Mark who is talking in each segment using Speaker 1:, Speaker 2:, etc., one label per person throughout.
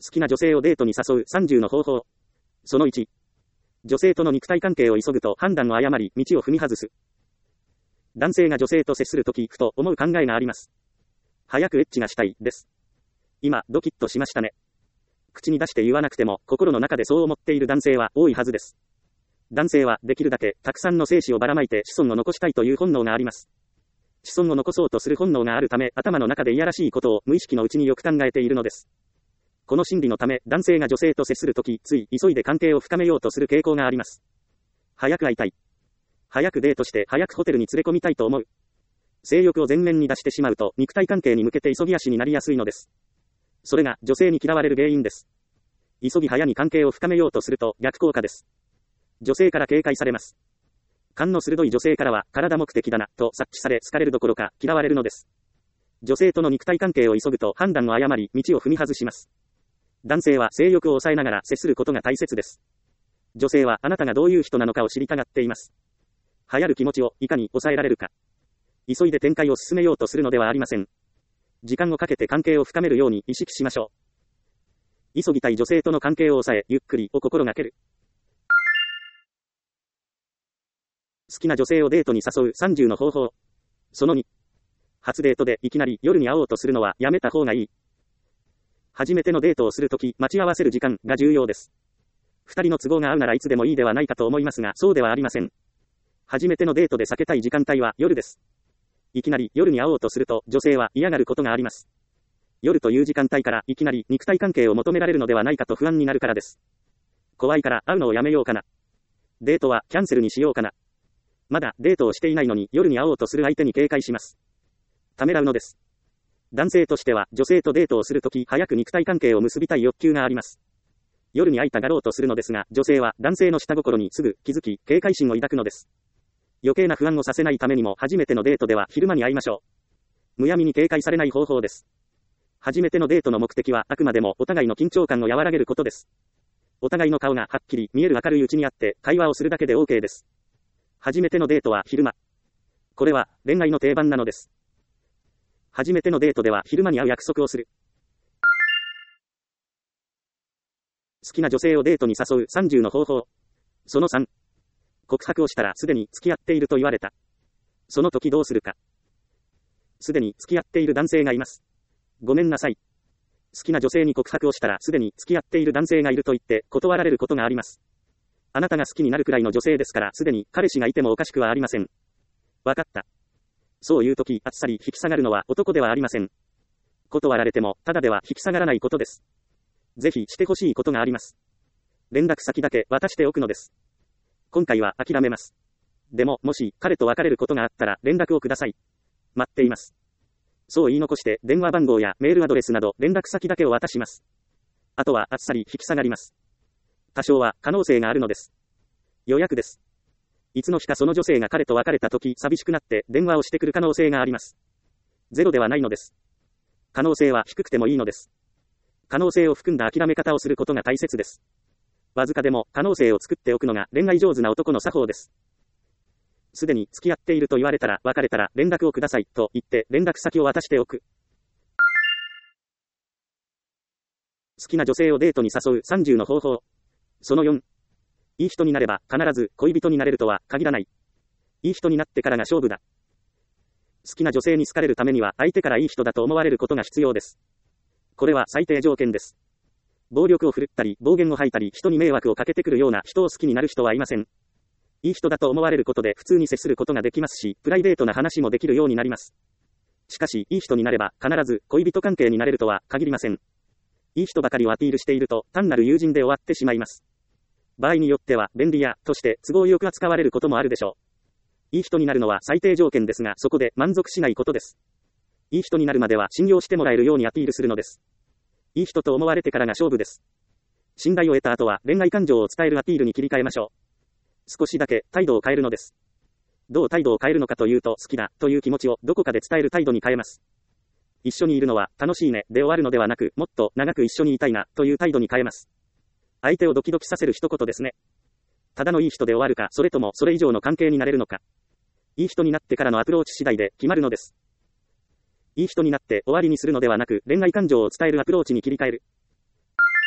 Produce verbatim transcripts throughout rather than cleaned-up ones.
Speaker 1: きな女性をデートに誘うさんじゅうの方法。そのいち。女性との肉体関係を急ぐと判断を誤り、道を踏み外す。男性が女性と接するとき、ふと思う考えがあります。早くエッチがしたい、です。今、ドキッとしましたね。口に出して言わなくても、心の中でそう思っている男性は多いはずです。男性はできるだけたくさんの精子をばらまいて子孫を残したいという本能があります。子孫を残そうとする本能があるため、頭の中でいやらしいことを無意識のうちによく考えているのです。この心理のため、男性が女性と接するとき、つい急いで関係を深めようとする傾向があります。早く会いたい。早くデートして早くホテルに連れ込みたいと思う。性欲を前面に出してしまうと、肉体関係に向けて急ぎ足になりやすいのです。それが女性に嫌われる原因です。急ぎ早に関係を深めようとすると逆効果です。女性から警戒されます。勘の鋭い女性からは、体目的だな、と察知され好かれるどころか嫌われるのです。女性との肉体関係を急ぐと判断を誤り、道を踏み外します。男性は性欲を抑えながら接することが大切です。女性はあなたがどういう人なのかを知りたがっています。流行る気持ちをいかに抑えられるか。急いで展開を進めようとするのではありません。時間をかけて関係を深めるように意識しましょう。急ぎたい女性との関係を抑え、ゆっくりを心がける。好きな女性をデートに誘うさんじゅうの方法。そのに。初デートでいきなり夜に会おうとするのはやめた方がいい。初めてのデートをするとき、待ち合わせる時間が重要です。二人の都合が合うならいつでもいいではないかと思いますが、そうではありません。初めてのデートで避けたい時間帯は夜です。いきなり夜に会おうとすると女性は嫌がることがあります。夜という時間帯からいきなり肉体関係を求められるのではないかと不安になるからです。怖いから会うのをやめようかな。デートはキャンセルにしようかな。まだデートをしていないのに夜に会おうとする相手に警戒します。ためらうのです。男性としては女性とデートをするとき早く肉体関係を結びたい欲求があります。夜に会いたがろうとするのですが、女性は男性の下心にすぐ気づき、警戒心を抱くのです。余計な不安をさせないためにも初めてのデートでは昼間に会いましょう。むやみに警戒されない方法です。初めてのデートの目的はあくまでもお互いの緊張感を和らげることです。お互いの顔がはっきり見える明るいうちに会って会話をするだけで OK です。初めてのデートは昼間。これは恋愛の定番なのです。初めてのデートでは昼間に会う約束をする。好きな女性をデートに誘うさんじゅうの方法。そのさん。告白をしたらすでに付き合っていると言われた。その時どうするか。すでに付き合っている男性がいます。ごめんなさい。好きな女性に告白をしたらすでに付き合っている男性がいると言って断られることがあります。あなたが好きになるくらいの女性ですからすでに彼氏がいてもおかしくはありません。わかった。そういう時あっさり引き下がるのは男ではありません。断られてもただでは引き下がらないことです。ぜひしてほしいことがあります。連絡先だけ渡しておくのです。今回は諦めます。でももし彼と別れることがあったら連絡をください。待っています。そう言い残して電話番号やメールアドレスなど連絡先だけを渡します。あとはあっさり引き下がります。多少は可能性があるのです。予約です。いつの日かその女性が彼と別れた時寂しくなって電話をしてくる可能性があります。ゼロではないのです。可能性は低くてもいいのです。可能性を含んだ諦め方をすることが大切です。わずかでも可能性を作っておくのが恋愛上手な男の作法です。すでに付き合っていると言われたら別れたら連絡をくださいと言って連絡先を渡しておく。好きな女性をデートに誘うさんじゅうの方法。そのよん。いい人になれば必ず恋人になれるとは限らない。いい人になってからが勝負だ。好きな女性に好かれるためには相手からいい人だと思われることが必要です。これは最低条件です。暴力を振るったり暴言を吐いたり人に迷惑をかけてくるような人を好きになる人はいません。いい人だと思われることで普通に接することができますし、プライベートな話もできるようになります。しかし、いい人になれば必ず恋人関係になれるとは限りません。いい人ばかりをアピールしていると単なる友人で終わってしまいます。場合によっては便利屋として都合よく扱われることもあるでしょう。いい人になるのは最低条件ですが、そこで満足しないことです。いい人になるまでは信用してもらえるようにアピールするのです。いい人と思われてからが勝負です。信頼を得た後は恋愛感情を伝えるアピールに切り替えましょう。少しだけ態度を変えるのです。どう態度を変えるのかというと、好きだという気持ちをどこかで伝える態度に変えます。一緒にいるのは楽しいねで終わるのではなく、もっと長く一緒にいたいなという態度に変えます。相手をドキドキさせる一言ですね。ただのいい人で終わるか、それともそれ以上の関係になれるのか。いい人になってからのアプローチ次第で決まるのです。いい人になって終わりにするのではなく、恋愛感情を伝えるアプローチに切り替える。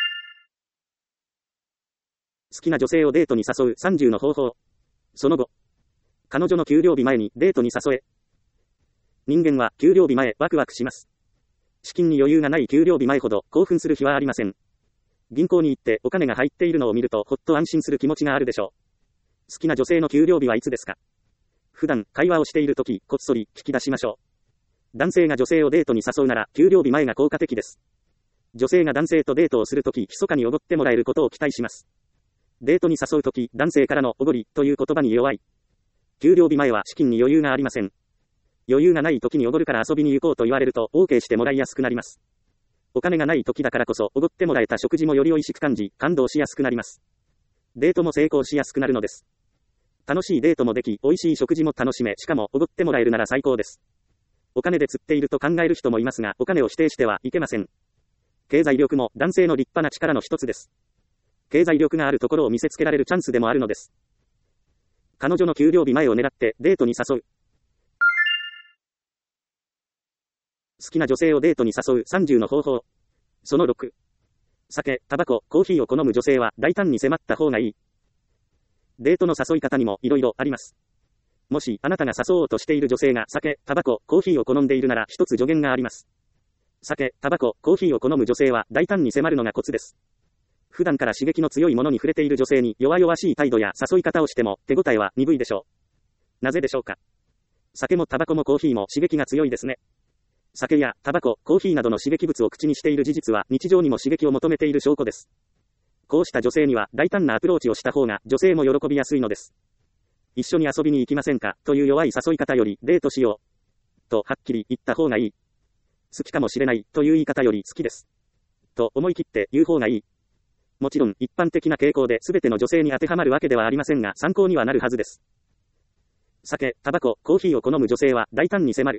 Speaker 1: 好きな女性をデートに誘うさんじゅうの方法。その後。彼女の給料日前にデートに誘え。人間は給料日前ワクワクします。資金に余裕がない給料日前ほど興奮する日はありません。銀行に行ってお金が入っているのを見るとほっと安心する気持ちがあるでしょう。好きな女性の給料日はいつですか？普段会話をしているときこっそり聞き出しましょう。男性が女性をデートに誘うなら給料日前が効果的です。女性が男性とデートをするとき密かにおごってもらえることを期待します。デートに誘うとき男性からのおごりという言葉に弱い。給料日前は資金に余裕がありません。余裕がないときにおごるから遊びに行こうと言われると OK してもらいやすくなります。お金がないときだからこそおごってもらえた食事もより美味しく感じ感動しやすくなります。デートも成功しやすくなるのです。楽しいデートもでき美味しい食事も楽しめしかもおごってもらえるなら最高です。お金で釣っていると考える人もいますがお金を否定してはいけません。経済力も男性の立派な力の一つです。経済力があるところを見せつけられるチャンスでもあるのです。彼女の給料日前を狙ってデートに誘う。好きな女性をデートに誘うさんじゅうの方法。そのろく。酒、タバコ、コーヒーを好む女性は大胆に迫った方がいい。デートの誘い方にも色々あります。もしあなたが誘おうとしている女性が酒、タバコ、コーヒーを好んでいるなら一つ助言があります。酒、タバコ、コーヒーを好む女性は大胆に迫るのがコツです。普段から刺激の強いものに触れている女性に弱々しい態度や誘い方をしても手応えは鈍いでしょう。なぜでしょうか。酒もタバコもコーヒーも刺激が強いですね。酒やタバコ、コーヒーなどの刺激物を口にしている事実は日常にも刺激を求めている証拠です。こうした女性には大胆なアプローチをした方が女性も喜びやすいのです。一緒に遊びに行きませんかという弱い誘い方よりデートしようとはっきり言った方がいい。好きかもしれないという言い方より好きですと思い切って言う方がいい。もちろん一般的な傾向で全ての女性に当てはまるわけではありませんが参考にはなるはずです。酒、タバコ、コーヒーを好む女性は大胆に迫る。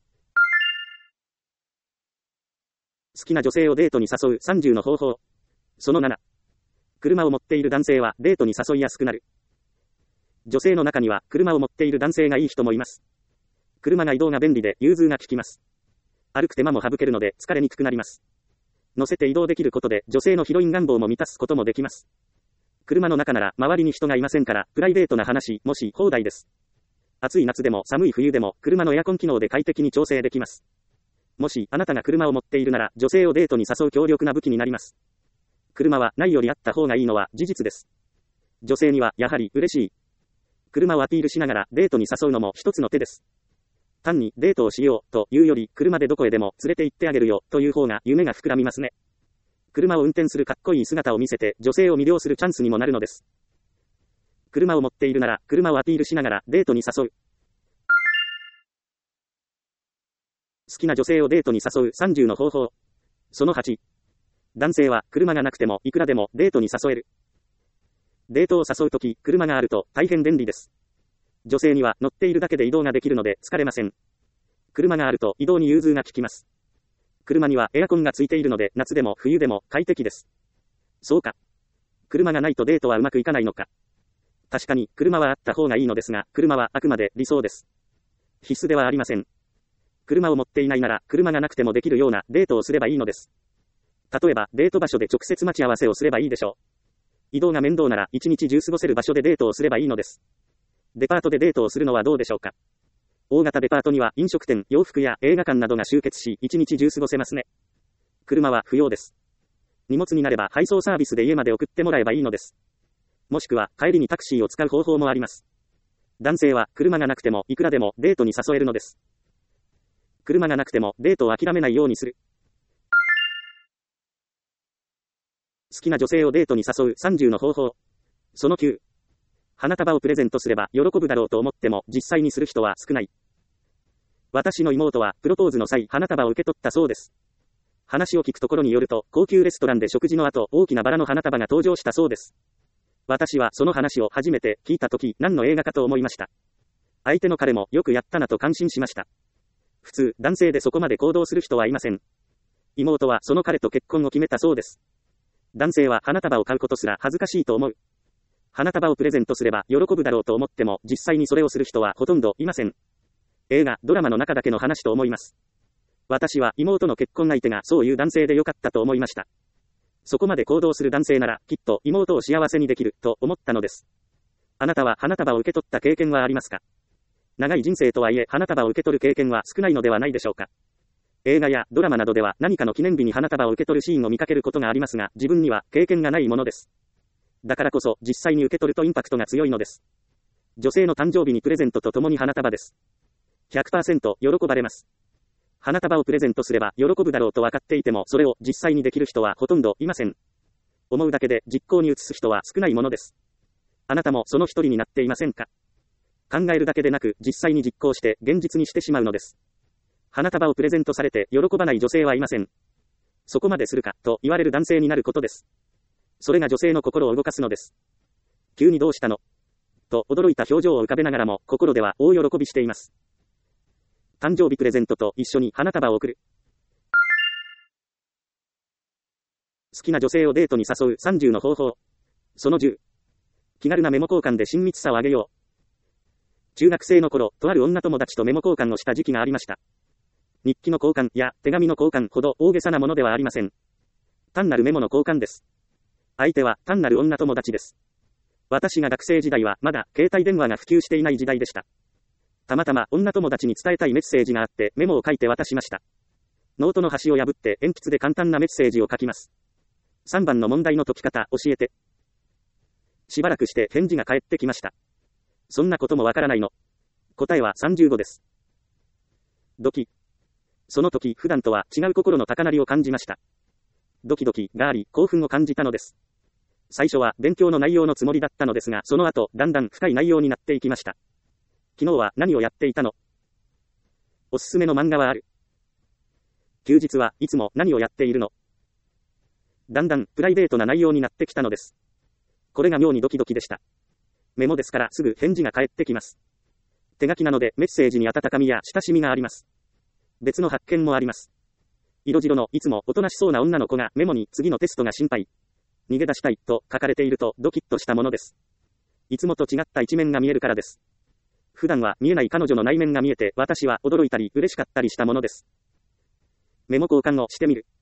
Speaker 1: 好きな女性をデートに誘うさんじゅうの方法。そのなな。車を持っている男性はデートに誘いやすくなる。女性の中には車を持っている男性がいい人もいます。車が移動が便利で融通が利きます。歩く手間も省けるので疲れにくくなります。乗せて移動できることで女性のヒロイン願望も満たすこともできます。車の中なら周りに人がいませんからプライベートな話もし放題です。暑い夏でも寒い冬でも車のエアコン機能で快適に調整できます。もしあなたが車を持っているなら女性をデートに誘う強力な武器になります。車はないよりあった方がいいのは事実です。女性にはやはり嬉しい。車をアピールしながらデートに誘うのも一つの手です。単にデートをしようというより車でどこへでも連れて行ってあげるよという方が夢が膨らみますね。車を運転するかっこいい姿を見せて女性を魅了するチャンスにもなるのです。車を持っているなら車をアピールしながらデートに誘う。好きな女性をデートに誘うさんじゅうの方法。そのはち。男性は車がなくてもいくらでもデートに誘える。デートを誘うとき車があると大変便利です。女性には乗っているだけで移動ができるので疲れません。車があると移動に融通が利きます。車にはエアコンがついているので夏でも冬でも快適です。そうか。車がないとデートはうまくいかないのか。確かに車はあった方がいいのですが、車はあくまで理想です。必須ではありません。車を持っていないなら車がなくてもできるようなデートをすればいいのです。例えばデート場所で直接待ち合わせをすればいいでしょう。移動が面倒なら一日中過ごせる場所でデートをすればいいのです。デパートでデートをするのはどうでしょうか。大型デパートには飲食店、洋服や映画館などが集結し一日中過ごせますね。車は不要です。荷物になれば配送サービスで家まで送ってもらえばいいのです。もしくは帰りにタクシーを使う方法もあります。男性は車がなくてもいくらでもデートに誘えるのです。車がなくてもデートを諦めないようにする。好きな女性をデートに誘うさんじゅうの方法。そのきゅう。花束をプレゼントすれば喜ぶだろうと思っても実際にする人は少ない。私の妹はプロポーズの際花束を受け取ったそうです。話を聞くところによると高級レストランで食事の後大きなバラの花束が登場したそうです。私はその話を初めて聞いたとき何の映画かと思いました。相手の彼もよくやったなと感心しました。普通男性でそこまで行動する人はいません。妹はその彼と結婚を決めたそうです。男性は花束を買うことすら恥ずかしいと思う。花束をプレゼントすれば喜ぶだろうと思っても実際にそれをする人はほとんどいません。映画、ドラマの中だけの話と思います。私は妹の結婚相手がそういう男性でよかったと思いました。 そこまで行動する男性なら、きっと妹を幸せにできる、と思ったのです。あなたは花束を受け取った経験はありますか？長い人生とはいえ花束を受け取る経験は少ないのではないでしょうか。映画やドラマなどでは何かの記念日に花束を受け取るシーンを見かけることがありますが、自分には経験がないものです。だからこそ実際に受け取るとインパクトが強いのです。女性の誕生日にプレゼントとともに花束です。ひゃくパーセント 喜ばれます。花束をプレゼントすれば喜ぶだろうと分かっていても、それを実際にできる人はほとんどいません。思うだけで実行に移す人は少ないものです。あなたもその一人になっていませんか？考えるだけでなく実際に実行して現実にしてしまうのです。花束をプレゼントされて喜ばない女性はいません。そこまでするかと言われる男性になることです。それが女性の心を動かすのです。急にどうしたの？と驚いた表情を浮かべながらも心では大喜びしています。誕生日プレゼントと一緒に花束を贈る。好きな女性をデートに誘うさんじゅうの方法。そのじゅう。気軽なメモ交換で親密さを上げよう。中学生の頃、とある女友達とメモ交換をした時期がありました。日記の交換や手紙の交換ほど大げさなものではありません。単なるメモの交換です。相手は単なる女友達です。私が学生時代はまだ携帯電話が普及していない時代でした。たまたま女友達に伝えたいメッセージがあってメモを書いて渡しました。ノートの端を破って鉛筆で簡単なメッセージを書きます。さんばんの問題の解き方教えて。しばらくして返事が返ってきました。そんなこともわからないの。答えはさんじゅうごです。ドキ。その時、普段とは違う心の高鳴りを感じました。ドキドキがあり、興奮を感じたのです。最初は勉強の内容のつもりだったのですが、その後、だんだん深い内容になっていきました。昨日は何をやっていたの？おすすめの漫画はある？休日はいつも何をやっているの？だんだんプライベートな内容になってきたのです。これが妙にドキドキでした。メモですからすぐ返事が返ってきます。手書きなのでメッセージに温かみや親しみがあります。別の発見もあります。色白のいつもおとなしそうな女の子がメモに次のテストが心配。逃げ出したいと書かれているとドキッとしたものです。いつもと違った一面が見えるからです。普段は見えない彼女の内面が見えて私は驚いたり嬉しかったりしたものです。メモ交換をしてみる。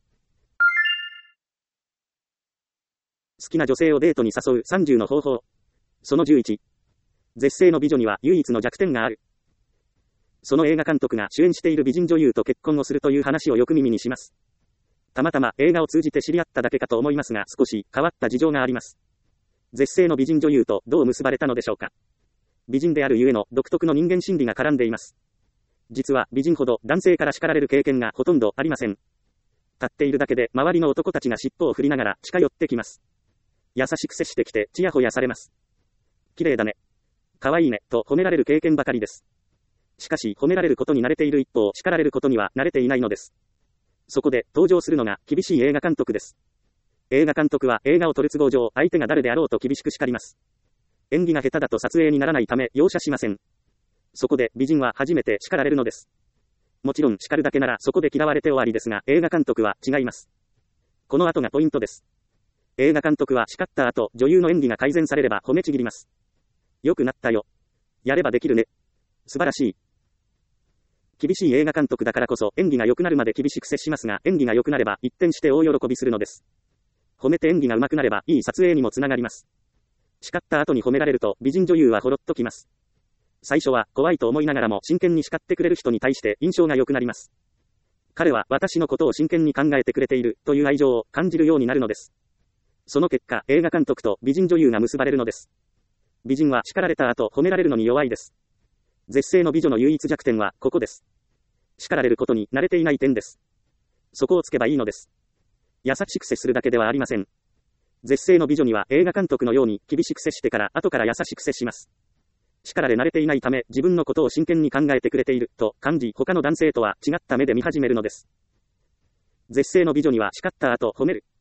Speaker 1: 好きな女性をデートに誘うさんじゅうの方法。そのじゅういち。絶世の美女には唯一の弱点がある。その映画監督が主演している美人女優と結婚をするという話をよく耳にします。たまたま映画を通じて知り合っただけかと思いますが、少し変わった事情があります。絶世の美人女優とどう結ばれたのでしょうか。美人であるゆえの独特の人間心理が絡んでいます。実は美人ほど男性から叱られる経験がほとんどありません。立っているだけで周りの男たちが尻尾を振りながら近寄ってきます。優しく接してきてちやほやされます。綺麗だね。可愛いね、と褒められる経験ばかりです。しかし褒められることに慣れている一方、叱られることには慣れていないのです。そこで登場するのが厳しい映画監督です。映画監督は映画を撮る都合上、相手が誰であろうと厳しく叱ります。演技が下手だと撮影にならないため容赦しません。そこで美人は初めて叱られるのです。もちろん叱るだけならそこで嫌われて終わりですが、映画監督は違います。この後がポイントです。映画監督は叱った後、女優の演技が改善されれば褒めちぎります。良くなったよ。やればできるね。素晴らしい。厳しい映画監督だからこそ演技が良くなるまで厳しく接しますが、演技が良くなれば一転して大喜びするのです。褒めて演技が上手くなればいい撮影にもつながります。叱った後に褒められると美人女優はほろっときます。最初は怖いと思いながらも真剣に叱ってくれる人に対して印象が良くなります。彼は私のことを真剣に考えてくれているという愛情を感じるようになるのです。その結果、映画監督と美人女優が結ばれるのです。美人は叱られた後褒められるのに弱いです。絶世の美女の唯一弱点はここです。叱られることに慣れていない点です。そこをつけばいいのです。優しく接するだけではありません。絶世の美女には映画監督のように厳しく接してから後から優しく接します。叱られ慣れていないため自分のことを真剣に考えてくれていると感じ、他の男性とは違った目で見始めるのです。絶世の美女には叱った後褒める。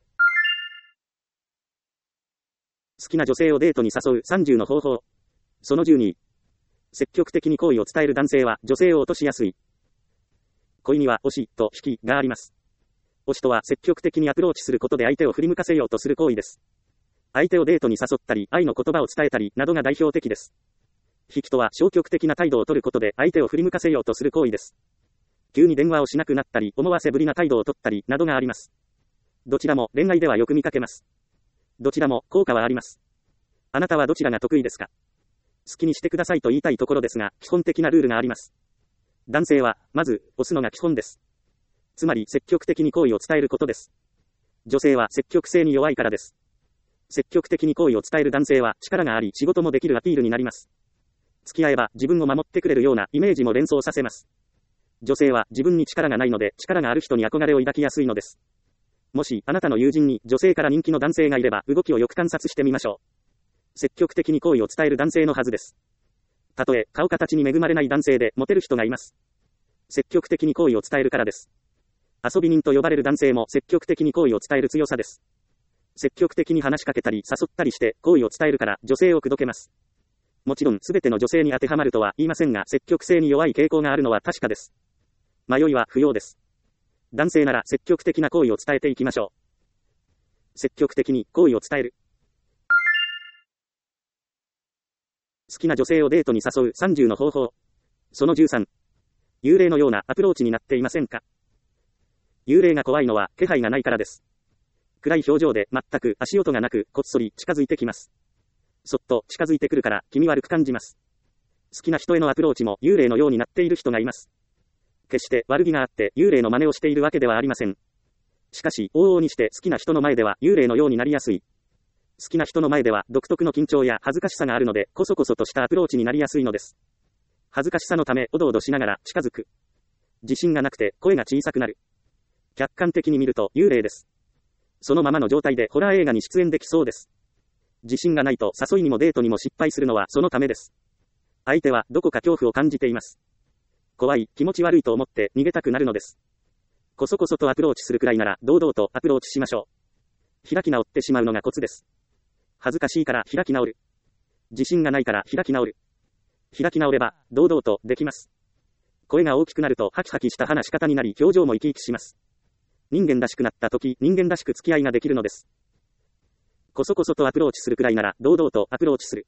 Speaker 1: 好きな女性をデートに誘うさんじゅうの方法。そのじゅうに。積極的に好意を伝える男性は女性を落としやすい。恋には推しと引きがあります。推しとは積極的にアプローチすることで相手を振り向かせようとする行為です。相手をデートに誘ったり、愛の言葉を伝えたりなどが代表的です。引きとは消極的な態度を取ることで相手を振り向かせようとする行為です。急に電話をしなくなったり、思わせぶりな態度を取ったりなどがあります。 どちらも恋愛ではよく見かけます。どちらも効果はあります。あなたはどちらが得意ですか？好きにしてくださいと言いたいところですが、基本的なルールがあります。男性は、まず、押すのが基本です。つまり、積極的に好意を伝えることです。女性は積極性に弱いからです。積極的に好意を伝える男性は、力があり、仕事もできるアピールになります。付き合えば、自分を守ってくれるようなイメージも連想させます。女性は、自分に力がないので、力がある人に憧れを抱きやすいのです。もし、あなたの友人に女性から人気の男性がいれば、動きをよく観察してみましょう。積極的に好意を伝える男性のはずです。たとえ、顔形に恵まれない男性で、モテる人がいます。積極的に好意を伝えるからです。遊び人と呼ばれる男性も積極的に好意を伝える強さです。積極的に話しかけたり誘ったりして好意を伝えるから女性を口説けます。もちろんすべての女性に当てはまるとは言いませんが、積極性に弱い傾向があるのは確かです。迷いは不要です。男性なら積極的な好意を伝えていきましょう。積極的に好意を伝える。好きな女性をデートに誘うさんじゅうの方法。そのじゅうさん。幽霊のようなアプローチになっていませんか？幽霊が怖いのは気配がないからです。暗い表情で全く足音がなくこっそり近づいてきます。そっと近づいてくるから気味悪く感じます。好きな人へのアプローチも幽霊のようになっている人がいます。決して悪気があって幽霊の真似をしているわけではありません。しかし往々にして好きな人の前では幽霊のようになりやすい。好きな人の前では独特の緊張や恥ずかしさがあるので、こそこそとしたアプローチになりやすいのです。恥ずかしさのためおどおどしながら近づく。自信がなくて声が小さくなる。客観的に見ると幽霊です。そのままの状態でホラー映画に出演できそうです。自信がないと誘いにもデートにも失敗するのはそのためです。相手はどこか恐怖を感じています。怖い、気持ち悪いと思って逃げたくなるのです。こそこそとアプローチするくらいなら堂々とアプローチしましょう。開き直ってしまうのがコツです。恥ずかしいから開き直る。自信がないから開き直る。開き直れば堂々とできます。声が大きくなるとハキハキした話し方になり表情も生き生きします。人間らしくなった時、人間らしく付き合いができるのです。こそこそとアプローチするくらいなら堂々とアプローチする。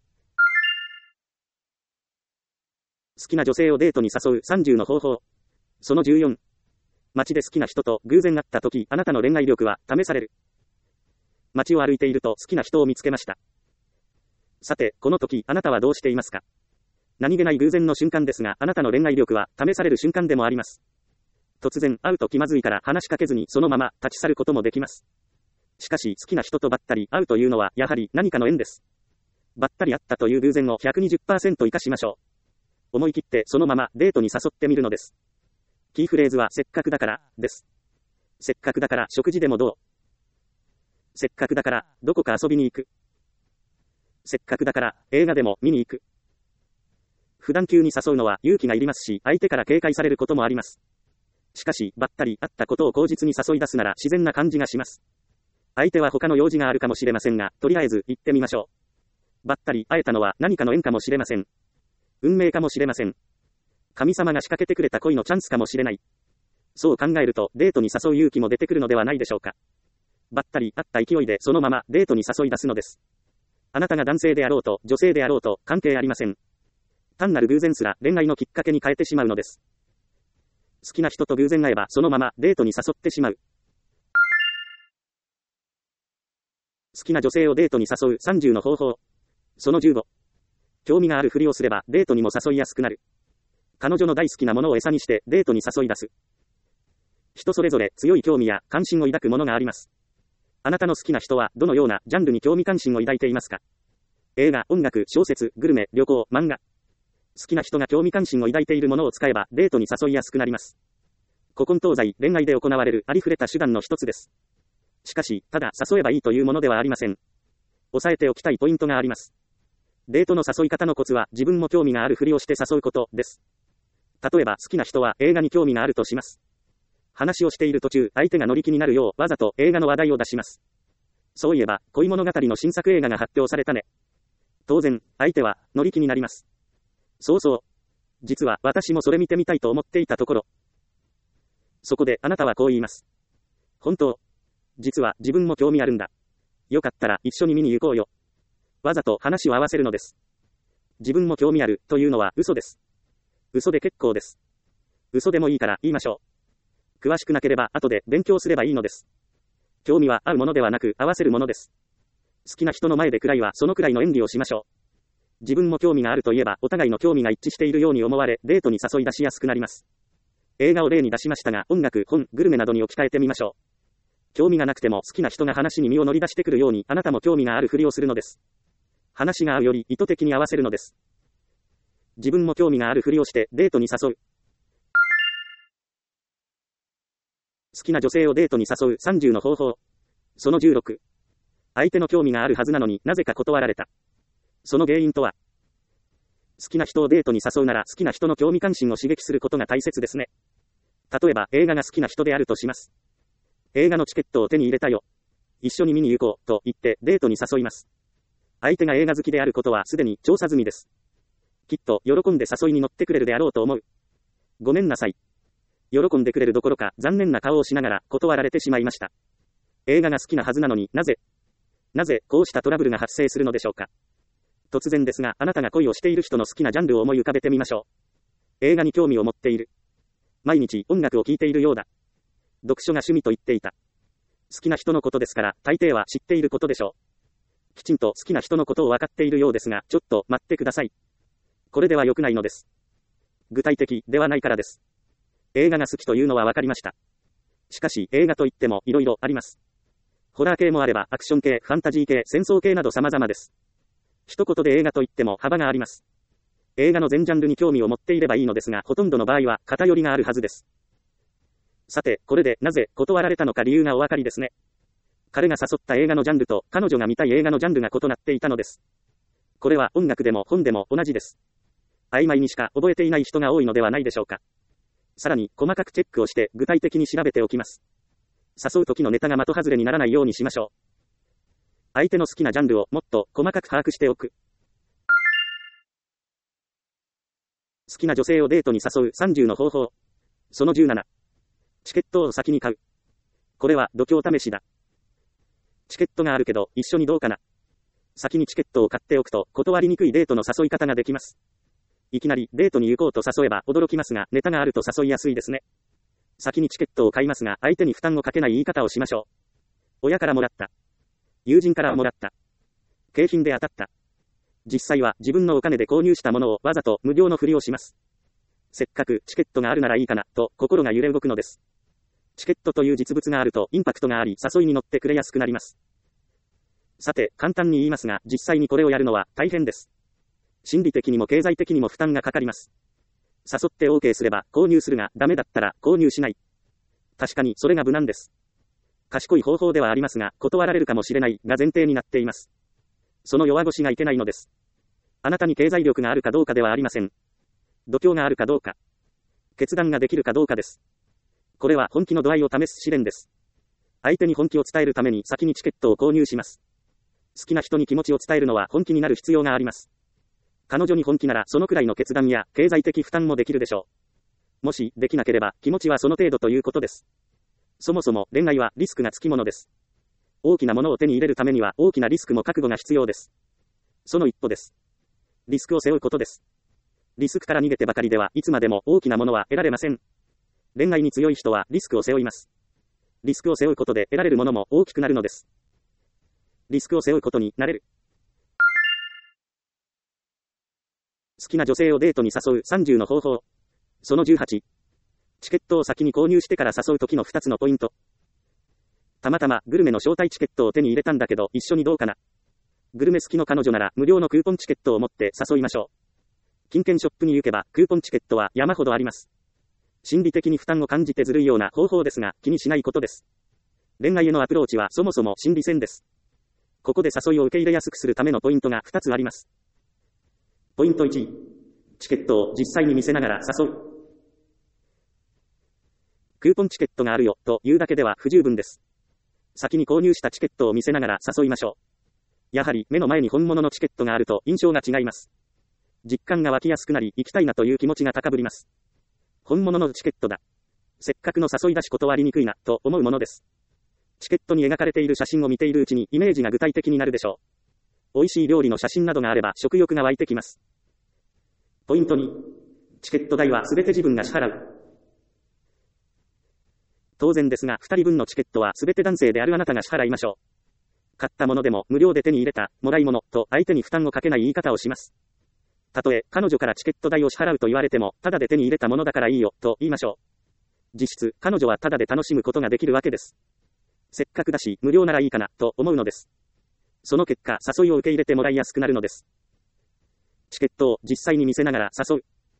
Speaker 1: 好きな女性をデートに誘うさんじゅうの方法。そのじゅうよん。街で好きな人と偶然会った時、あなたの恋愛力は試される。街を歩いていると好きな人を見つけました。さて、この時、あなたはどうしていますか？何気ない偶然の瞬間ですが、あなたの恋愛力は試される瞬間でもあります。突然会うと気まずいから話しかけずにそのまま立ち去ることもできます。しかし好きな人とばったり会うというのはやはり何かの縁です。ばったり会ったという偶然を ひゃくにじゅっパーセント 生かしましょう。思い切ってそのままデートに誘ってみるのです。キーフレーズはせっかくだからです。せっかくだから食事でもどう？せっかくだからどこか遊びに行く。せっかくだから映画でも見に行く。普段急に誘うのは勇気がいりますし、相手から警戒されることもあります。しかし、ばったり会ったことを口実に誘い出すなら自然な感じがします。相手は他の用事があるかもしれませんが、とりあえず行ってみましょう。ばったり会えたのは何かの縁かもしれません。運命かもしれません。神様が仕掛けてくれた恋のチャンスかもしれない。そう考えると、デートに誘う勇気も出てくるのではないでしょうか。ばったり会った勢いでそのままデートに誘い出すのです。あなたが男性であろうと女性であろうと関係ありません。単なる偶然すら恋愛のきっかけに変えてしまうのです。好きな人と偶然会えばそのままデートに誘ってしまう。好きな女性をデートに誘うさんじゅうの方法。そのじゅうご。興味があるふりをすればデートにも誘いやすくなる。彼女の大好きなものを餌にしてデートに誘い出す。人それぞれ強い興味や関心を抱くものがあります。あなたの好きな人はどのようなジャンルに興味関心を抱いていますか？映画、音楽、小説、グルメ、旅行、漫画。好きな人が興味関心を抱いているものを使えばデートに誘いやすくなります。古今東西、恋愛で行われるありふれた手段の一つです。しかし、ただ誘えばいいというものではありません。押さえておきたいポイントがあります。デートの誘い方のコツは自分も興味があるふりをして誘うことです。例えば好きな人は映画に興味があるとします。話をしている途中、相手が乗り気になるようわざと映画の話題を出します。そういえば、恋物語の新作映画が発表されたね。当然、相手は乗り気になります。そうそう。実は私もそれ見てみたいと思っていたところ。そこであなたはこう言います。本当。実は自分も興味あるんだ。よかったら一緒に見に行こうよ。わざと話を合わせるのです。自分も興味あるというのは嘘です。嘘で結構です。嘘でもいいから言いましょう。詳しくなければ後で勉強すればいいのです。 興味は合うものではなく合わせるものです。好きな人の前でくらいはそのくらいの演技をしましょう。自分も興味があるといえばお互いの興味が一致しているように思われ、デートに誘い出しやすくなります。映画を例に出しましたが、音楽、本、グルメなどに置き換えてみましょう。興味がなくても好きな人が話に身を乗り出してくるように、あなたも興味があるふりをするのです。話が合うより意図的に合わせるのです。自分も興味があるふりをしてデートに誘う。好きな女性をデートに誘うさんじゅうの方法。そのじゅうろく。相手の興味があるはずなのになぜか断られた。その原因とは。好きな人をデートに誘うなら好きな人の興味関心を刺激することが大切ですね。例えば映画が好きな人であるとします。映画のチケットを手に入れたよ。一緒に見に行こうと言ってデートに誘います。相手が映画好きであることはすでに調査済みです。きっと喜んで誘いに乗ってくれるであろうと思う。ごめんなさい。喜んでくれるどころか残念な顔をしながら断られてしまいました。映画が好きなはずなのになぜ、なぜこうしたトラブルが発生するのでしょうか。突然ですが、あなたが恋をしている人の好きなジャンルを思い浮かべてみましょう。映画に興味を持っている。毎日音楽を聴いているようだ。読書が趣味と言っていた。好きな人のことですから大抵は知っていることでしょう。きちんと好きな人のことを分かっているようですが、ちょっと待ってください。これでは良くないのです。具体的ではないからです。映画が好きというのは分かりました。しかし映画といっても色々あります。ホラー系もあればアクション系、ファンタジー系、戦争系など様々です。一言で映画といっても幅があります。映画の全ジャンルに興味を持っていればいいのですが、ほとんどの場合は偏りがあるはずです。さて、これでなぜ断られたのか理由がお分かりですね。彼が誘った映画のジャンルと彼女が見たい映画のジャンルが異なっていたのです。これは音楽でも本でも同じです。曖昧にしか覚えていない人が多いのではないでしょうか。さらに細かくチェックをして具体的に調べておきます。誘う時のネタが的外れにならないようにしましょう。相手の好きなジャンルをもっと細かく把握しておく。好きな女性をデートに誘うさんじゅうの方法。そのじゅうなな。チケットを先に買う。これは度胸試しだ。チケットがあるけど一緒にどうかな。先にチケットを買っておくと断りにくいデートの誘い方ができます。いきなりデートに行こうと誘えば驚きますが、ネタがあると誘いやすいですね。先にチケットを買いますが、相手に負担をかけない言い方をしましょう。親からもらった。友人からもらった。景品で当たった。実際は自分のお金で購入したものをわざと無料のふりをします。せっかくチケットがあるならいいかな、と心が揺れ動くのです。チケットという実物があるとインパクトがあり、誘いに乗ってくれやすくなります。さて、簡単に言いますが、実際にこれをやるのは大変です。心理的にも経済的にも負担がかかります。誘って OK すれば購入するが、ダメだったら購入しない。確かにそれが無難です。賢い方法ではありますが、断られるかもしれないが前提になっています。その弱腰がいけないのです。あなたに経済力があるかどうかではありません。度胸があるかどうか。決断ができるかどうかです。これは本気の度合いを試す試練です。相手に本気を伝えるために先にチケットを購入します。好きな人に気持ちを伝えるのは本気になる必要があります。彼女に本気ならそのくらいの決断や経済的負担もできるでしょう。もしできなければ気持ちはその程度ということです。そもそも恋愛はリスクがつきものです。大きなものを手に入れるためには大きなリスクも覚悟が必要です。その一歩です。リスクを背負うことです。リスクから逃げてばかりではいつまでも大きなものは得られません。恋愛に強い人はリスクを背負います。リスクを背負うことで得られるものも大きくなるのです。リスクを背負うことになれる。好きな女性をデートに誘うさんじゅうの方法。そのじゅうはち。チケットを先に購入してから誘う時のふたつのポイント。たまたまグルメの招待チケットを手に入れたんだけど一緒にどうかな。グルメ好きの彼女なら無料のクーポンチケットを持って誘いましょう。金券ショップに行けばクーポンチケットは山ほどあります。心理的に負担を感じてずるいような方法ですが気にしないことです。恋愛へのアプローチはそもそも心理戦です。ここで誘いを受け入れやすくするためのポイントがふたつあります。ポイントいち。チケットを実際に見せながら誘う。クーポンチケットがあるよというだけでは不十分です。先に購入したチケットを見せながら誘いましょう。やはり目の前に本物のチケットがあると印象が違います。実感が湧きやすくなり行きたいなという気持ちが高ぶります。本物のチケットだ。せっかくの誘い出し断りにくいなと思うものです。チケットに描かれている写真を見ているうちにイメージが具体的になるでしょう。美味しい料理の写真などがあれば食欲が湧いてきます。ポイントに、チケット代はすべて自分が支払う。 当然ですが、二人分のチケットはすべて男性であるあなたが支払いましょう。買ったものでも無料で手に入れた、もらい物と相手に負担をかけない言い方をします。たとえ彼女からチケット代を支払うと言われても、ただで手に入れたものだからいいよ、と言いましょう。実質、彼女はただで楽しむことができるわけです。せっかくだし、無料ならいいかな、と思うのです。その結果、誘いを受け入れてもらいやすくなるのです。チケットを実際に見せながら誘う。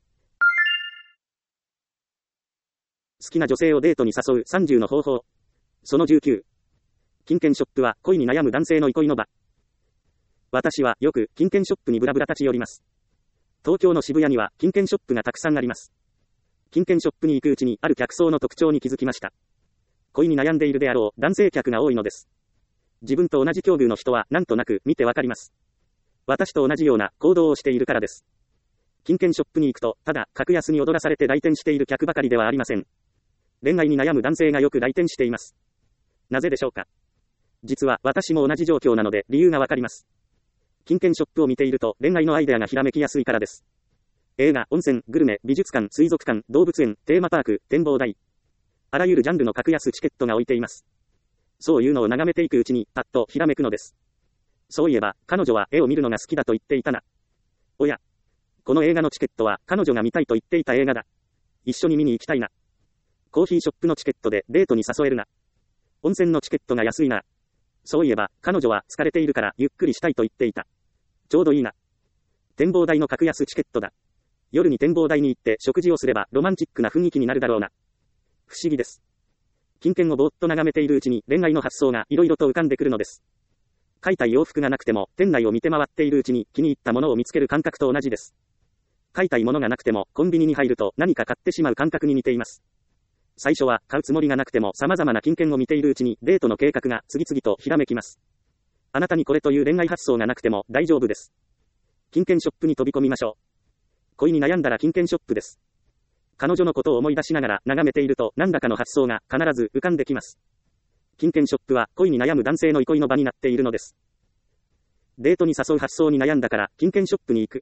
Speaker 1: 好きな女性をデートに誘うさんじゅうの方法。そのじゅうきゅう。金券ショップは恋に悩む男性の憩いの場。私はよく金券ショップにブラブラ立ち寄ります。東京の渋谷には金券ショップがたくさんあります。金券ショップに行くうちにある客層の特徴に気づきました。恋に悩んでいるであろう男性客が多いのです。自分と同じ境遇の人はなんとなく見てわかります。私と同じような行動をしているからです。金券ショップに行くと、ただ格安に踊らされて来店している客ばかりではありません。恋愛に悩む男性がよく来店しています。なぜでしょうか。実は私も同じ状況なので理由がわかります。金券ショップを見ていると恋愛のアイデアがひらめきやすいからです。映画、温泉、グルメ、美術館、水族館、動物園、テーマパーク、展望台。あらゆるジャンルの格安チケットが置いています。そういうのを眺めていくうちにパッとひらめくのです。そういえば彼女は絵を見るのが好きだと言っていたな。おや、この映画のチケットは彼女が見たいと言っていた映画だ。一緒に見に行きたいな。コーヒーショップのチケットでデートに誘えるな。温泉のチケットが安いな。そういえば彼女は疲れているからゆっくりしたいと言っていた。ちょうどいいな。展望台の格安チケットだ。夜に展望台に行って食事をすればロマンチックな雰囲気になるだろうな。不思議です。金券をぼーっと眺めているうちに恋愛の発想がいろいろと浮かんでくるのです。買いたい洋服がなくても店内を見て回っているうちに気に入ったものを見つける感覚と同じです。買いたいものがなくてもコンビニに入ると何か買ってしまう感覚に似ています。最初は買うつもりがなくても様々な金券を見ているうちにデートの計画が次々とひらめきます。あなたにこれという恋愛発想がなくても大丈夫です。金券ショップに飛び込みましょう。恋に悩んだら金券ショップです。彼女のことを思い出しながら眺めていると何らかの発想が必ず浮かんできます。金券ショップは恋に悩む男性の憩いの場になっているのです。デートに誘う発想に悩んだから金券ショップに行く。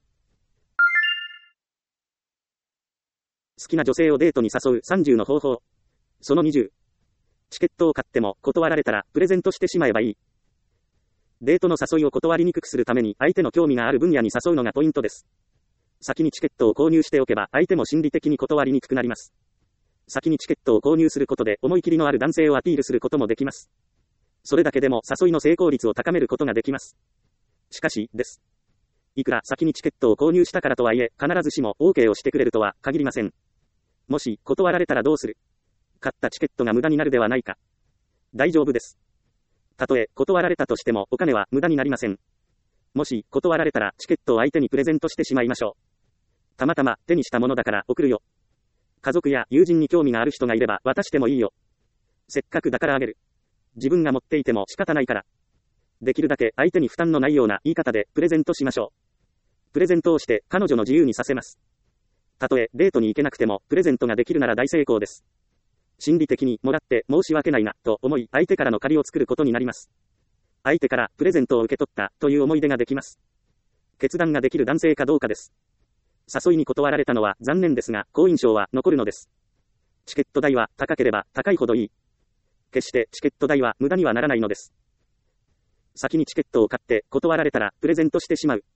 Speaker 1: 好きな女性をデートに誘うさんじゅうの方法。そのにじゅう。チケットを買っても断られたらプレゼントしてしまえばいい。デートの誘いを断りにくくするために相手の興味がある分野に誘うのがポイントです。先にチケットを購入しておけば相手も心理的に断りにくくなります。先にチケットを購入することで思い切りのある男性をアピールすることもできます。それだけでも誘いの成功率を高めることができます。しかし、です。いくら先にチケットを購入したからとはいえ、必ずしも OK をしてくれるとは限りません。もし、断られたらどうする？買ったチケットが無駄になるではないか。大丈夫です。たとえ、断られたとしてもお金は無駄になりません。もし、断られたらチケットを相手にプレゼントしてしまいましょう。たまたま手にしたものだから送るよ。家族や友人に興味がある人がいれば渡してもいいよ。せっかくだからあげる。自分が持っていても仕方ないから。できるだけ相手に負担のないような言い方でプレゼントしましょう。プレゼントをして彼女の自由にさせます。たとえデートに行けなくてもプレゼントができるなら大成功です。心理的にもらって申し訳ないなと思い相手からの借りを作ることになります。相手からプレゼントを受け取ったという思い出ができます。決断ができる男性かどうかです。誘いに断られたのは残念ですが好印象は残るのです。チケット代は高ければ高いほどいい。決してチケット代は無駄にはならないのです。先にチケットを買って断られたらプレゼントしてしまう。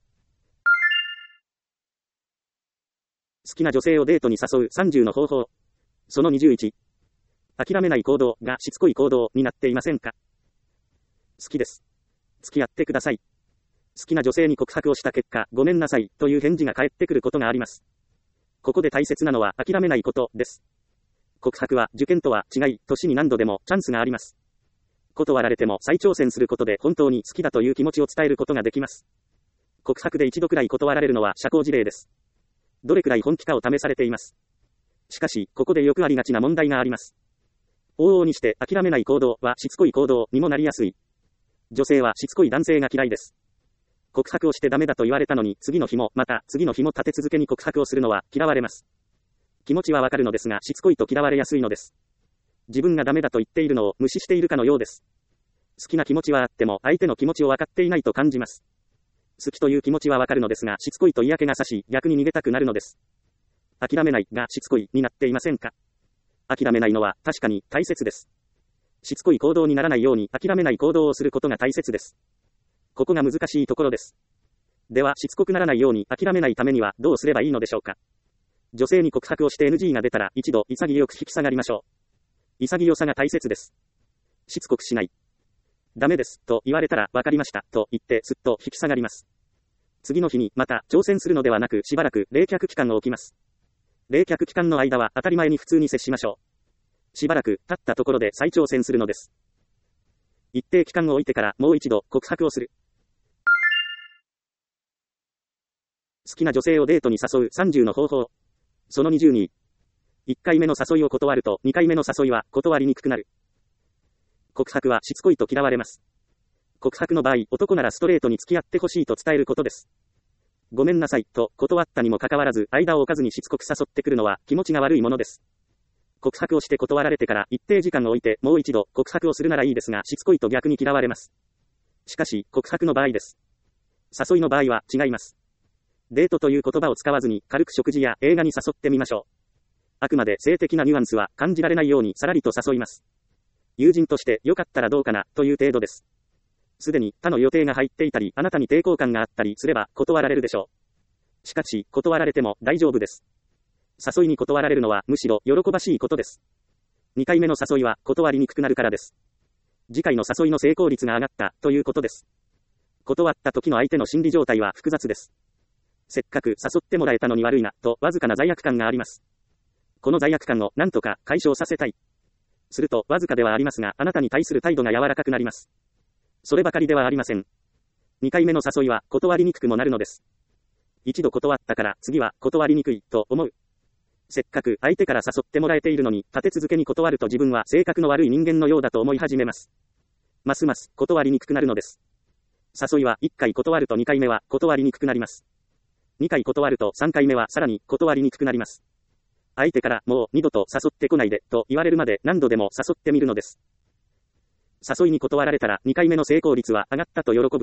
Speaker 1: 好きな女性をデートに誘うさんじゅうの方法。そのにじゅういち。諦めない行動がしつこい行動になっていませんか？好きです。付き合ってください。好きな女性に告白をした結果、ごめんなさいという返事が返ってくることがあります。ここで大切なのは諦めないことです。告白は受験とは違い、年に何度でもチャンスがあります。断られても再挑戦することで本当に好きだという気持ちを伝えることができます。告白で一度くらい断られるのは社交辞令です。どれくらい本気かを試されています。しかし、ここでよくありがちな問題があります。往々にして諦めない行動はしつこい行動にもなりやすい。女性はしつこい男性が嫌いです。告白をしてダメだと言われたのに次の日もまた次の日も立て続けに告白をするのは嫌われます。気持ちはわかるのですがしつこいと嫌われやすいのです。自分がダメだと言っているのを無視しているかのようです。好きな気持ちはあっても相手の気持ちを分かっていないと感じます。好きという気持ちはわかるのですがしつこいと嫌気がさし逆に逃げたくなるのです。諦めないがしつこいになっていませんか？ 諦めないのは確かに大切です。しつこい行動にならないように諦めない行動をすることが大切です。ここが難しいところです。では、しつこくならないように諦めないためにはどうすればいいのでしょうか。女性に告白をして エヌジー が出たら一度潔く引き下がりましょう。潔さが大切です。しつこくしない。ダメです、と言われたらわかりました、と言ってすっと引き下がります。次の日にまた挑戦するのではなくしばらく冷却期間を置きます。冷却期間の間は当たり前に普通に接しましょう。しばらく経ったところで再挑戦するのです。一定期間を置いてからもう一度告白をする。好きな女性をデートに誘うさんじゅうの方法。そのにじゅうに。いっかいめの誘いを断るとにかいめの誘いは断りにくくなる。告白はしつこいと嫌われます。告白の場合、男ならストレートに付き合ってほしいと伝えることです。ごめんなさい、と断ったにもかかわらず、間を置かずにしつこく誘ってくるのは気持ちが悪いものです。告白をして断られてから一定時間を置いてもう一度告白をするならいいですが、しつこいと逆に嫌われます。しかし、告白の場合です。誘いの場合は違います。デートという言葉を使わずに軽く食事や映画に誘ってみましょう。あくまで性的なニュアンスは感じられないようにさらりと誘います。友人としてよかったらどうかなという程度です。すでに他の予定が入っていたり、あなたに抵抗感があったりすれば断られるでしょう。しかし、断られても大丈夫です。誘いに断られるのはむしろ喜ばしいことです。にかいめの誘いは断りにくくなるからです。次回の誘いの成功率が上がったということです。断った時の相手の心理状態は複雑です。せっかく誘ってもらえたのに悪いな、とわずかな罪悪感があります。この罪悪感を何とか解消させたい。すると、わずかではありますが、あなたに対する態度が柔らかくなります。そればかりではありません。にかいめの誘いは断りにくくもなるのです。一度断ったから次は断りにくいと思う。せっかく相手から誘ってもらえているのに立て続けに断ると自分は性格の悪い人間のようだと思い始めます。ますます断りにくくなるのです。誘いはいっかい断るとにかいめは断りにくくなります。にかい断るとさんかいめはさらに断りにくくなります。相手からもう二度と誘ってこないでと言われるまで何度でも誘ってみるのです。誘いに断られたらにかいめの成功率は上がったと喜ぶ。好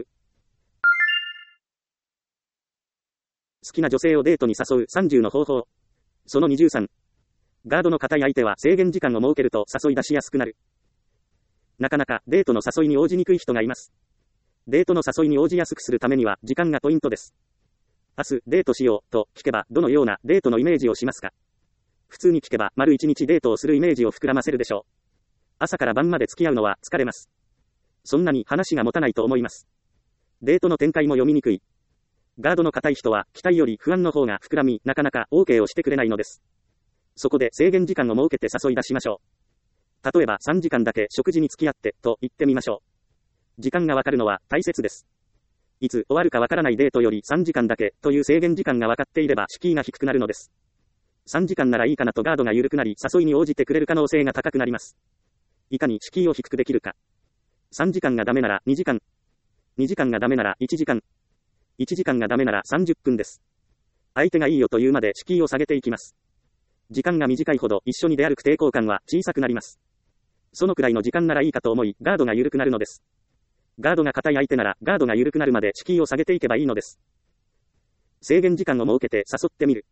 Speaker 1: きな女性をデートに誘うさんじゅうの方法。そのにじゅうさん。ガードの固い相手は制限時間を設けると誘い出しやすくなる。なかなかデートの誘いに応じにくい人がいます。デートの誘いに応じやすくするためには時間がポイントです。明日デートしようと聞けばどのようなデートのイメージをしますか。普通に聞けば丸一日デートをするイメージを膨らませるでしょう。朝から晩まで付き合うのは疲れます。そんなに話が持たないと思います。デートの展開も読みにくい。ガードの固い人は期待より不安の方が膨らみ、なかなか OK をしてくれないのです。そこで制限時間を設けて誘い出しましょう。例えばさんじかんだけ食事に付き合ってと言ってみましょう。時間がわかるのは大切です。いつ終わるかわからないデートよりさんじかんだけという制限時間がわかっていれば敷居が低くなるのです。さんじかんならいいかなとガードが緩くなり誘いに応じてくれる可能性が高くなります。いかに敷居を低くできるか。さんじかんがダメならにじかん。にじかんがダメならいちじかん。いちじかんがダメならさんじゅっぷんです。相手がいいよというまで敷居を下げていきます。時間が短いほど一緒に出歩く抵抗感は小さくなります。そのくらいの時間ならいいかと思いガードが緩くなるのです。ガードが固い相手ならガードが緩くなるまで敷居を下げていけばいいのです。制限時間を設けて誘ってみる。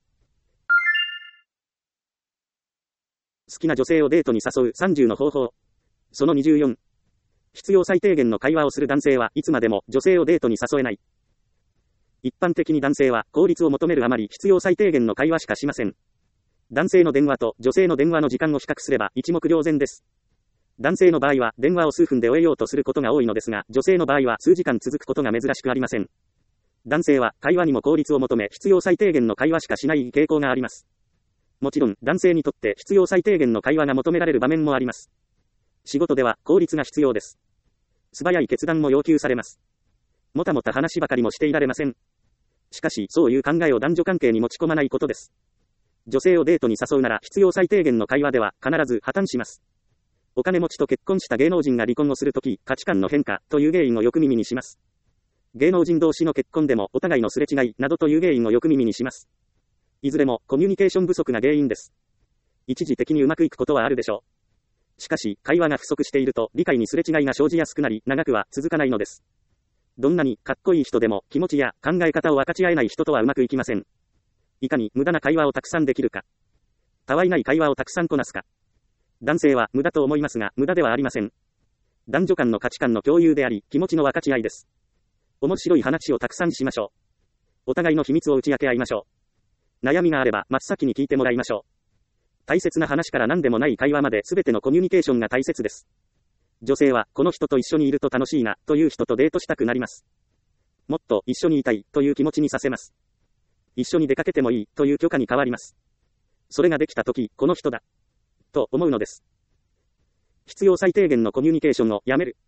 Speaker 1: 好きな女性をデートに誘うさんじゅうの方法。そのにじゅうよん。必要最低限の会話をする男性はいつまでも女性をデートに誘えない。一般的に男性は効率を求めるあまり必要最低限の会話しかしません。男性の電話と女性の電話の時間を比較すれば一目瞭然です。男性の場合は電話を数分で終えようとすることが多いのですが、女性の場合は数時間続くことが珍しくありません。男性は会話にも効率を求め必要最低限の会話しかしない傾向があります。もちろん男性にとって必要最低限の会話が求められる場面もあります。仕事では効率が必要です。素早い決断も要求されます。もたもた話ばかりもしていられません。しかしそういう考えを男女関係に持ち込まないことです。女性をデートに誘うなら必要最低限の会話では必ず破綻します。お金持ちと結婚した芸能人が離婚をするとき、価値観の変化という原因をよく耳にします。芸能人同士の結婚でもお互いのすれ違いなどという原因をよく耳にします。いずれもコミュニケーション不足が原因です。一時的にうまくいくことはあるでしょう。しかし、会話が不足していると理解にすれ違いが生じやすくなり、長くは続かないのです。どんなにかっこいい人でも気持ちや考え方を分かち合えない人とはうまくいきません。いかに無駄な会話をたくさんできるか。たわいない会話をたくさんこなすか。 男性は無駄と思いますが、無駄ではありません。男女間の価値観の共有であり、気持ちの分かち合いです。面白い話をたくさんしましょう。お互いの秘密を打ち明け合いましょう。悩みがあれば真っ先に聞いてもらいましょう。大切な話から何でもない会話まで全てのコミュニケーションが大切です。女性はこの人と一緒にいると楽しいなという人とデートしたくなります。もっと一緒にいたいという気持ちにさせます。一緒に出かけてもいいという許可に変わります。それができたとき、この人だと思うのです。必要最低限のコミュニケーションをやめる。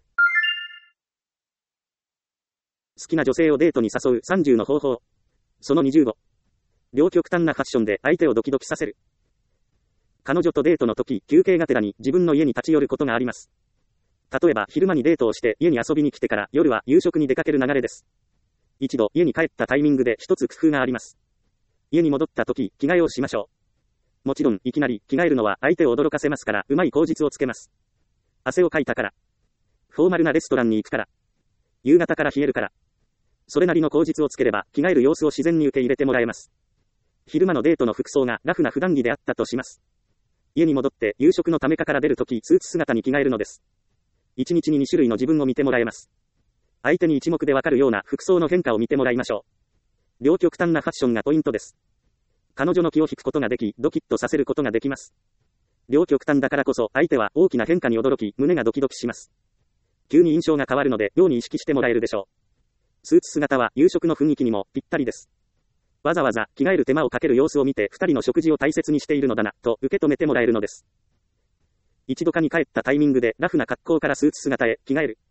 Speaker 1: 好きな女性をデートに誘うさんじゅうの方法。そのにじゅうご。両極端なファッションで相手をドキドキさせる。彼女とデートの時、休憩がてらに自分の家に立ち寄ることがあります。例えば昼間にデートをして家に遊びに来てから夜は夕食に出かける流れです。一度家に帰ったタイミングで一つ工夫があります。家に戻った時、着替えをしましょう。もちろんいきなり着替えるのは相手を驚かせますから、うまい口実をつけます。汗をかいたから。フォーマルなレストランに行くから。夕方から冷えるから。それなりの口実をつければ、着替える様子を自然に受け入れてもらえます。昼間のデートの服装がラフな普段着であったとします。家に戻って夕食のためかから出るとき、スーツ姿に着替えるのです。一日にに種類の自分を見てもらえます。相手に一目でわかるような服装の変化を見てもらいましょう。両極端なファッションがポイントです。彼女の気を引くことができ、ドキッとさせることができます。両極端だからこそ、相手は大きな変化に驚き、胸がドキドキします。急に印象が変わるので、妙に意識してもらえるでしょう。スーツ姿は夕食の雰囲気にもぴったりです。わざわざ着替える手間をかける様子を見て、二人の食事を大切にしているのだな、と受け止めてもらえるのです。一度家に帰ったタイミングで、ラフな格好からスーツ姿へ着替える。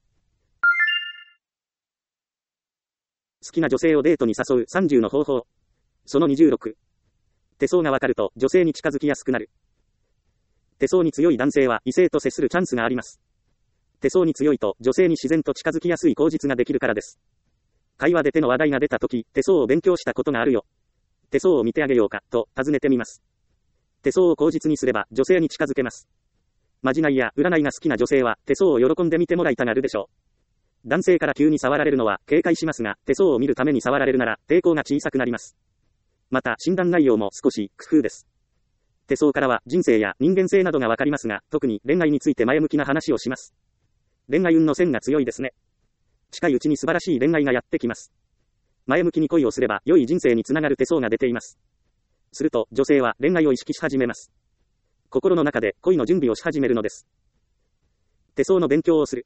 Speaker 1: 好きな女性をデートに誘うさんじゅうの方法。そのにじゅうろく。手相がわかると女性に近づきやすくなる。手相に強い男性は異性と接するチャンスがあります。手相に強いと女性に自然と近づきやすい口実ができるからです。会話で手の話題が出たとき、手相を勉強したことがあるよ。手相を見てあげようか、と尋ねてみます。手相を口実にすれば女性に近づけます。まじないや占いが好きな女性は手相を喜んで見てもらいたがるでしょう。男性から急に触られるのは警戒しますが、手相を見るために触られるなら抵抗が小さくなります。また診断内容も少し工夫です。手相からは人生や人間性などがわかりますが、特に恋愛について前向きな話をします。恋愛運の線が強いですね。近いうちに素晴らしい恋愛がやってきます。前向きに恋をすれば良い人生につながる手相が出ています。すると女性は恋愛を意識し始めます。心の中で恋の準備をし始めるのです。手相の勉強をする。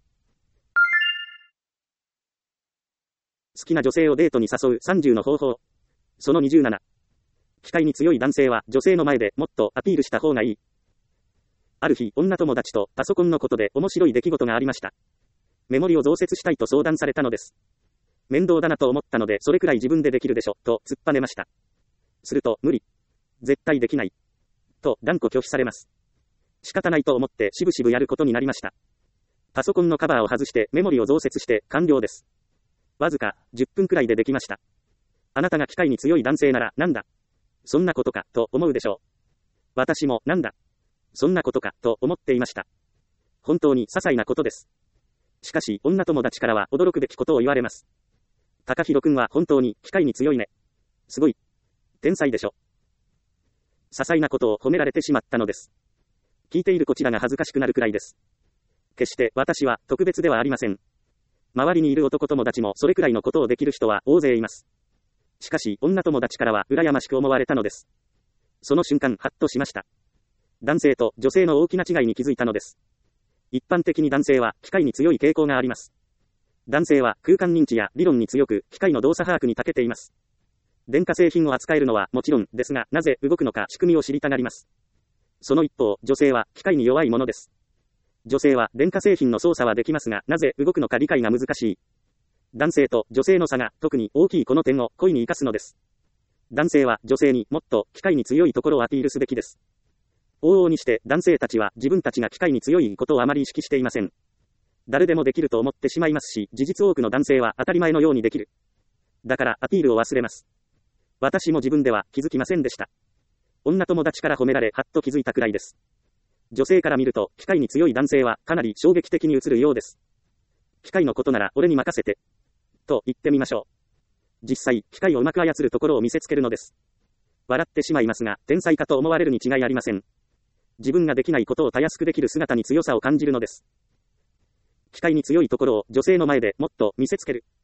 Speaker 1: 好きな女性をデートに誘うさんじゅうの方法。そのにじゅうなな。機械に強い男性は女性の前でもっとアピールした方がいい。ある日、女友達とパソコンのことで面白い出来事がありました。メモリを増設したいと相談されたのです。面倒だなと思ったので、それくらい自分でできるでしょ、と突っぱねました。すると、無理。絶対できない。と断固拒否されます。仕方ないと思ってしぶしぶやることになりました。パソコンのカバーを外してメモリを増設して完了です。わずかじゅっぷんくらいでできました。あなたが機械に強い男性ならなんだそんなことかと思うでしょう。私もなんだそんなことかと思っていました。本当に些細なことです。しかし女友達からは驚くべきことを言われます。高弘くんは本当に機械に強いね。すごい。天才でしょ。些細なことを褒められてしまったのです。聞いているこちらが恥ずかしくなるくらいです。決して私は特別ではありません。周りにいる男友達もそれくらいのことをできる人は大勢います。しかし女友達からは羨ましく思われたのです。その瞬間ハッとしました。男性と女性の大きな違いに気づいたのです。一般的に男性は機械に強い傾向があります。男性は空間認知や理論に強く機械の動作把握に長けています。電化製品を扱えるのはもちろんですが、なぜ動くのか仕組みを知りたがります。その一方、女性は機械に弱いものです。女性は電化製品の操作はできますが、なぜ動くのか理解が難しい。男性と女性の差が特に大きいこの点を恋に生かすのです。男性は女性にもっと機械に強いところをアピールすべきです。往々にして男性たちは自分たちが機械に強いことをあまり意識していません。誰でもできると思ってしまいますし、事実多くの男性は当たり前のようにできる。だからアピールを忘れます。私も自分では気づきませんでした。女友達から褒められはっと気づいたくらいです。女性から見ると機械に強い男性はかなり衝撃的に映るようです。機械のことなら俺に任せて。と言ってみましょう。実際、機械をうまく操るところを見せつけるのです。笑ってしまいますが、天才かと思われるに違いありません。 自分ができないことをたやすくできる姿に強さを感じるのです。機会に強いところを女性の前でもっと見せつける。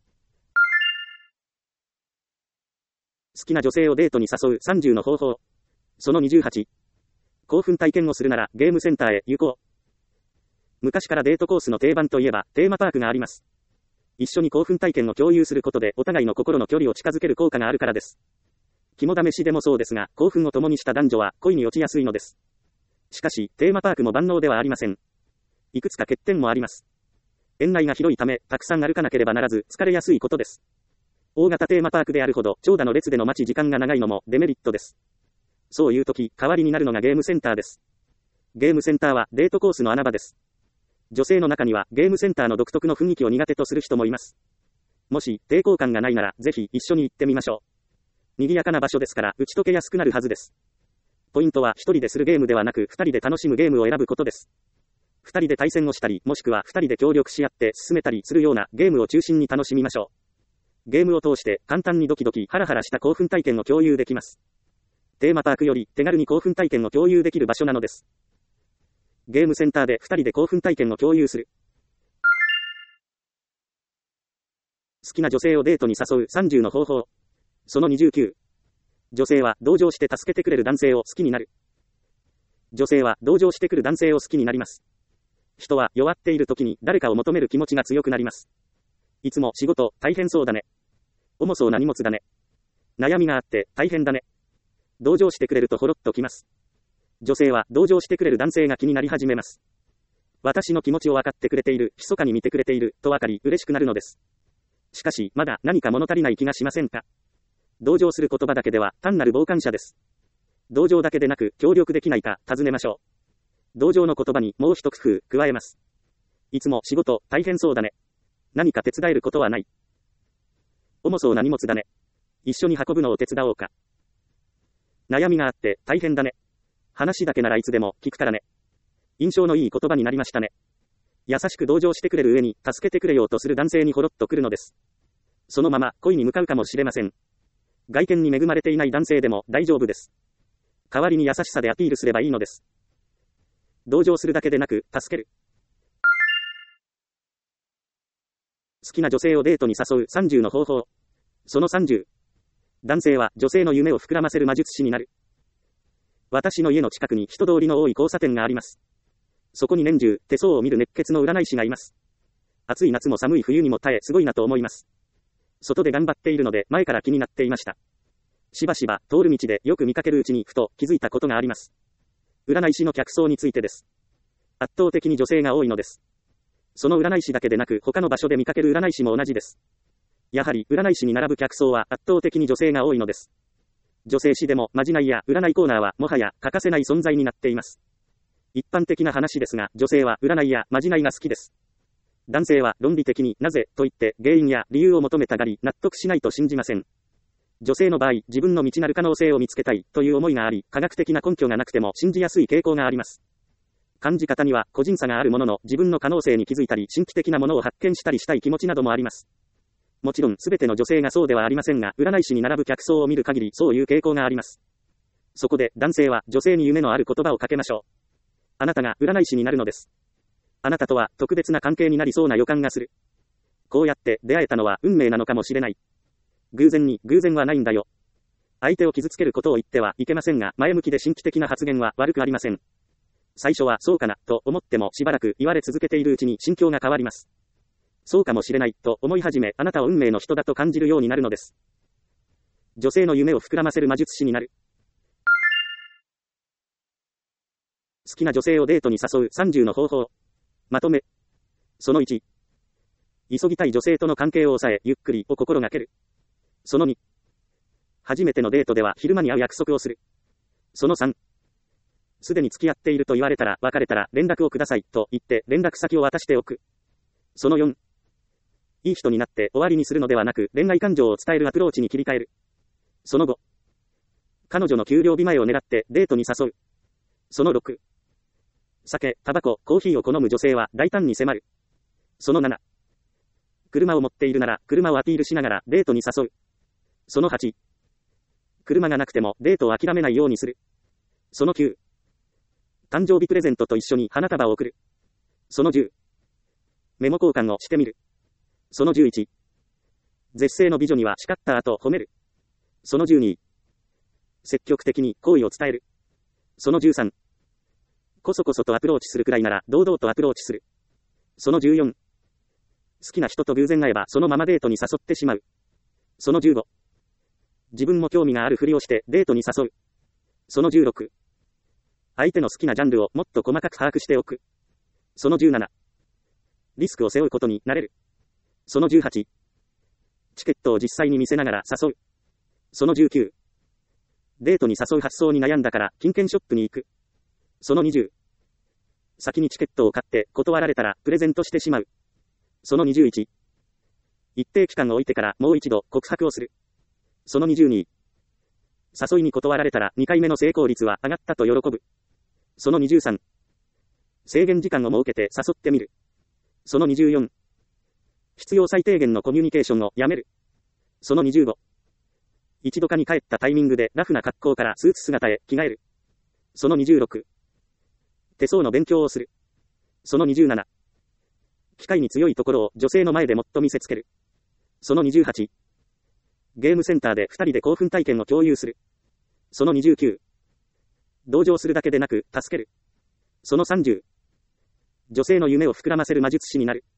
Speaker 1: 好きな女性をデートに誘うさんじゅうの方法。そのにじゅうはち。興奮体験をするならゲームセンターへ行こう。昔からデートコースの定番といえばテーマパークがあります。一緒に興奮体験を共有することでお互いの心の距離を近づける効果があるからです。肝試しでもそうですが、興奮を共にした男女は恋に落ちやすいのです。しかし、テーマパークも万能ではありません。いくつか欠点もあります。園内が広いため、たくさん歩かなければならず、疲れやすいことです。大型テーマパークであるほど、長蛇の列での待ち時間が長いのもデメリットです。そういう時、代わりになるのがゲームセンターです。ゲームセンターはデートコースの穴場です。女性の中にはゲームセンターの独特の雰囲気を苦手とする人もいます。もし抵抗感がないならぜひ一緒に行ってみましょう。賑やかな場所ですから打ち解けやすくなるはずです。ポイントは一人でするゲームではなく二人で楽しむゲームを選ぶことです。二人で対戦をしたりもしくは二人で協力し合って進めたりするようなゲームを中心に楽しみましょう。ゲームを通して簡単にドキドキハラハラした興奮体験を共有できます。テーマパークより手軽に興奮体験を共有できる場所なのです。ゲームセンターで二人で興奮体験を共有する。好きな女性をデートに誘うさんじゅうの方法。そのにじゅうきゅう。女性は同情して助けてくれる男性を好きになる。女性は同情してくる男性を好きになります。人は弱っている時に誰かを求める気持ちが強くなります。いつも仕事大変そうだね。重そうな荷物だね。悩みがあって大変だね。同情してくれるとほろっときます。女性は同情してくれる男性が気になり始めます。私の気持ちを分かってくれている、密かに見てくれている、と分かり嬉しくなるのです。しかし、まだ何か物足りない気がしませんか？同情する言葉だけでは単なる傍観者です。同情だけでなく協力できないか尋ねましょう。同情の言葉にもう一工夫加えます。いつも仕事大変そうだね。何か手伝えることはない？重そうな荷物だね。一緒に運ぶのを手伝おうか。悩みがあって大変だね。話だけならいつでも聞くからね。印象のいい言葉になりましたね。優しく同情してくれる上に助けてくれようとする男性にほろっとくるのです。そのまま恋に向かうかもしれません。外見に恵まれていない男性でも大丈夫です。代わりに優しさでアピールすればいいのです。同情するだけでなく助ける。好きな女性をデートに誘うさんじゅうの方法。そのさんじゅう。男性は女性の夢を膨らませる魔術師になる。私の家の近くに人通りの多い交差点があります。そこに年中、手相を見る熱血の占い師がいます。暑い夏も寒い冬にも耐えすごいなと思います。外で頑張っているので前から気になっていました。しばしば通る道でよく見かけるうちにふと気づいたことがあります。占い師の客層についてです。圧倒的に女性が多いのです。その占い師だけでなく他の場所で見かける占い師も同じです。やはり占い師に並ぶ客層は圧倒的に女性が多いのです。女性誌でもまじないや占いコーナーはもはや欠かせない存在になっています。一般的な話ですが、女性は占いやまじないが好きです。男性は論理的になぜと言って原因や理由を求めたがり納得しないと信じません。女性の場合、自分の未知なる可能性を見つけたいという思いがあり、科学的な根拠がなくても信じやすい傾向があります。感じ方には個人差があるものの、自分の可能性に気づいたり神秘的なものを発見したりしたい気持ちなどもあります。もちろん全ての女性がそうではありませんが、占い師に並ぶ客層を見る限りそういう傾向があります。そこで男性は女性に夢のある言葉をかけましょう。あなたが占い師になるのです。あなたとは特別な関係になりそうな予感がする。こうやって出会えたのは運命なのかもしれない。偶然に偶然はないんだよ。相手を傷つけることを言ってはいけませんが、前向きで神秘的な発言は悪くありません。最初はそうかなと思ってもしばらく言われ続けているうちに心境が変わります。そうかもしれないと思い始め、あなたを運命の人だと感じるようになるのです。女性の夢を膨らませる魔術師になる。好きな女性をデートに誘うさんじゅうの方法。まとめ。そのいち。急ぎたい女性との関係を抑え、ゆっくりを心がける。そのに。初めてのデートでは昼間に会う約束をする。そのさん。すでに付き合っていると言われたら、別れたら連絡をくださいと言って連絡先を渡しておく。そのよん。いい人になって終わりにするのではなく、恋愛感情を伝えるアプローチに切り替える。そのご。彼女の給料日前を狙ってデートに誘う。そのろく。酒、タバコ、コーヒーを好む女性は大胆に迫る。そのなな。車を持っているなら車をアピールしながらデートに誘う。そのはち。車がなくてもデートを諦めないようにする。そのきゅう。 誕生日プレゼントと一緒に花束を贈る。そのじゅう。メモ交換をしてみる。そのじゅういち。絶世の美女には叱った後褒める。そのじゅうに。積極的に好意を伝える。そのじゅうさん。こそこそとアプローチするくらいなら堂々とアプローチする。そのじゅうよん。好きな人と偶然会えばそのままデートに誘ってしまう。そのじゅうご。自分も興味があるふりをしてデートに誘う。そのじゅうろく。相手の好きなジャンルをもっと細かく把握しておく。そのじゅうなな。リスクを背負うことになれる。そのじゅうはち。チケットを実際に見せながら誘う。そのじゅうきゅう。デートに誘う発想に悩んだから金券ショップに行く。そのにじゅう。先にチケットを買って断られたらプレゼントしてしまう。そのにじゅういち。一定期間を置いてからもう一度告白をする。そのにじゅうに。誘いに断られたらにかいめの成功率は上がったと喜ぶ。そのにじゅうさん。制限時間を設けて誘ってみる。そのにじゅうよん。必要最低限のコミュニケーションをやめる。そのにじゅうご。一度家に帰ったタイミングでラフな格好からスーツ姿へ着替える。そのにじゅうろく。手相の勉強をする。そのにじゅうなな。機械に強いところを女性の前でもっと見せつける。そのにじゅうはち。ゲームセンターで二人で興奮体験を共有する。そのにじゅうきゅう。同情するだけでなく助ける。そのさんじゅう。女性の夢を膨らませる魔術師になる。